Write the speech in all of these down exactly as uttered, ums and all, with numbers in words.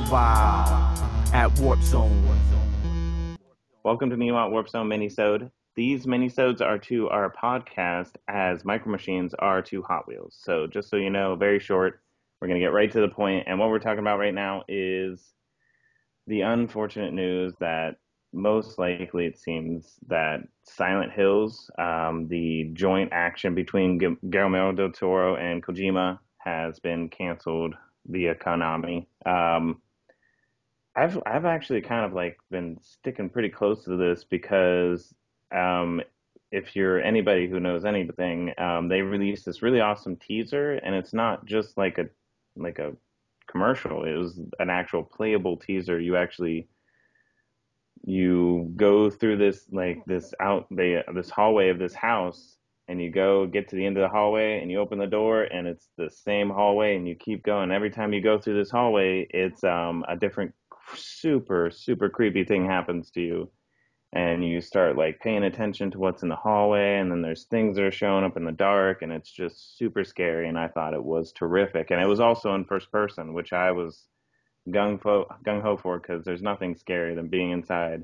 vibe at Warp Zone. Welcome to Newmont Warp Zone Minisode. These minisodes are to our podcast as Micro Machines are to Hot Wheels. So just so you know, very short, we're going to get right to the point. And what we're talking about right now is the unfortunate news that most likely it seems that Silent Hills, um, the joint action between Guillermo del Toro and Kojima, has been canceled via Konami. Um, I've I've actually kind of like been sticking pretty close to this because um, if you're anybody who knows anything, um, they released this really awesome teaser, and it's not just like a like a commercial. It was an actual playable teaser. You actually you go through this like this out they this hallway of this house, and you go get to the end of the hallway, and you open the door, and it's the same hallway, and you keep going. Every time you go through this hallway, it's um, a different super super creepy thing happens to you, and you start like paying attention to what's in the hallway, and then there's things that are showing up in the dark, and it's just super scary. And I thought it was terrific, and it was also in first person, which I was gung ho gung ho for, because there's nothing scarier than being inside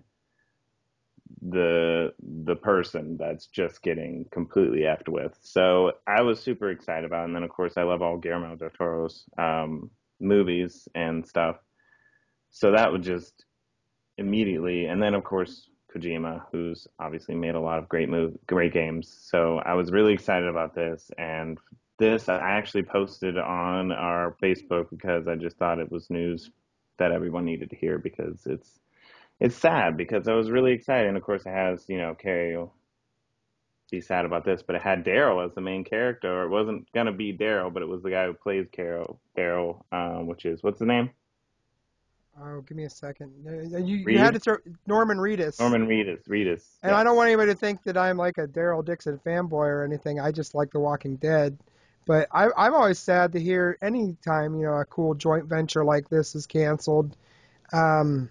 the the person that's just getting completely effed with. So I was super excited about it. And then of course I love all Guillermo del Toro's um, movies and stuff. So that would just immediately, and then of course Kojima, who's obviously made a lot of great move, great games. So I was really excited about this, and this I actually posted on our Facebook because I just thought it was news that everyone needed to hear, because it's it's sad, because I was really excited. And of course it has, you know, Carrie will be sad about this, but it had Daryl as the main character. Or it wasn't gonna be Daryl, but it was the guy who plays Carol Daryl, um, which is, what's the name? Oh, give me a second. Uh, You you had Reed? to throw Norman Reedus, Norman Reedus. Reedus. and I Yes. don't want anybody to think that I'm like a Daryl Dixon fanboy or anything. I just like The Walking Dead. But I, I'm always sad to hear any time, you know, a cool joint venture like this is canceled. Um,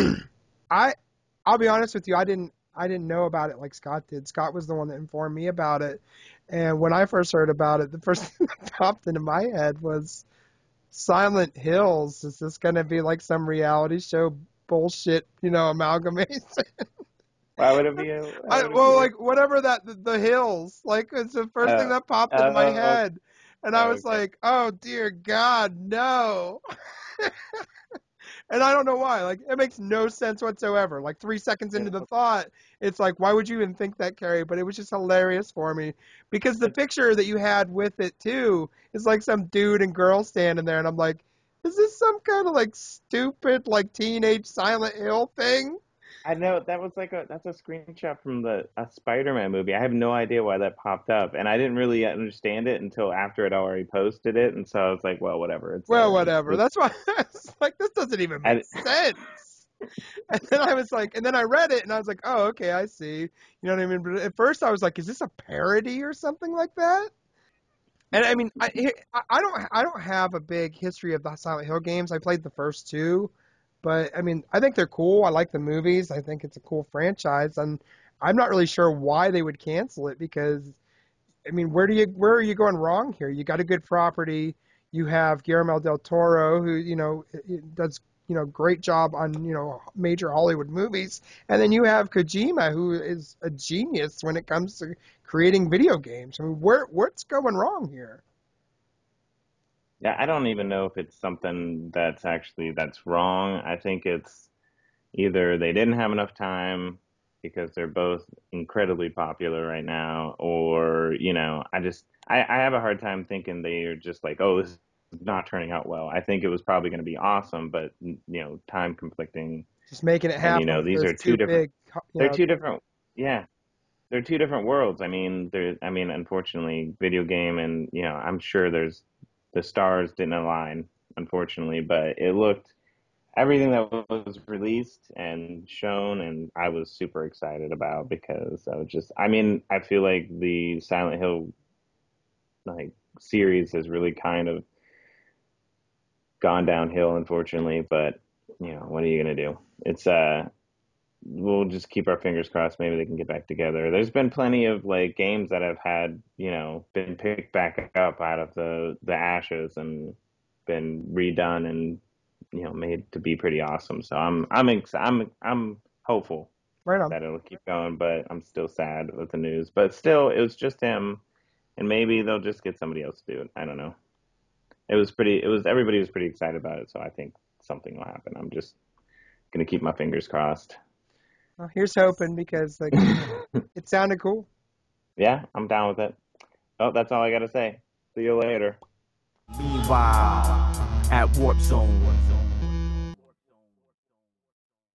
I I'll be honest with you, I didn't I didn't know about it like Scott did. Scott was the one that informed me about it. And when I first heard about it, the first thing that popped into my head was Silent Hills. Is this going to be like some reality show bullshit, you know, amalgamation? Why would it be a, why I, would it well, be a, like whatever that the, the hills, like it's the first thing uh, that popped into my oh, okay. head, and I was Okay. like, oh dear God, no. And I don't know why. Like, it makes no sense whatsoever. Like, three seconds into the thought, it's like, why would you even think that, Carrie? But it was just hilarious for me. Because the It's, picture that you had with it, too, is like some dude and girl standing there. And I'm like, is this some kind of, like, stupid, like, teenage Silent Hill thing? I know that was like a that's a screenshot from the a Spider-Man movie. I have no idea why that popped up, and I didn't really understand it until after it already posted it, and so I was like, well, whatever, it's Well, there. It's whatever. it's That's why I was like, this doesn't even make I, sense. And then I was like, and then I read it, and I was like, oh, okay, I see. You know what I mean? But at first I was like, is this a parody or something like that? And I mean, I I I don't I don't have a big history of the Silent Hill games. I played the first two, but I mean, I think they're cool. I like the movies. I think it's a cool franchise, and I'm not really sure why they would cancel it because I mean, where do you where are you going wrong here? You got a good property. You have Guillermo del Toro, who you know does you know great job on you know major Hollywood movies, and then you have Kojima, who is a genius when it comes to creating video games. I mean, where what's going wrong here? yeah, I don't even know if it's something that's actually that's wrong. I think it's either they didn't have enough time because they're both incredibly popular right now, or you know, I just I, I have a hard time thinking they're just like, oh, this is not turning out well. I think it was probably going to be awesome, but you know, time conflicting, Just making it and you happen know, with these those are two two different. big, you They're know. two different. Yeah, they're two different worlds. I mean, there. I mean, unfortunately, video game, and you know, I'm sure there's the stars didn't align, unfortunately, but it looked everything that was released and shown, and I was super excited about, because I was just, I mean, I feel like the Silent Hill like series has really kind of gone downhill, unfortunately. But you know, what are you gonna do? It's uh, we'll just keep our fingers crossed. Maybe they can get back together. There's been plenty of like games that have had, you know, been picked back up out of the the ashes and been redone and you know, made to be pretty awesome. So I'm I'm ex- I'm I'm hopeful Right on. that it'll keep going, but I'm still sad with the news. But still, it was just him, and maybe they'll just get somebody else to do it. I don't know. It was pretty. It was everybody was pretty excited about it, so I think something will happen. I'm just gonna keep my fingers crossed. Well, here's hoping because like it sounded cool. Yeah, I'm down with it. Oh, that's all I gotta say. See you later. Meanwhile, at Warp Zone.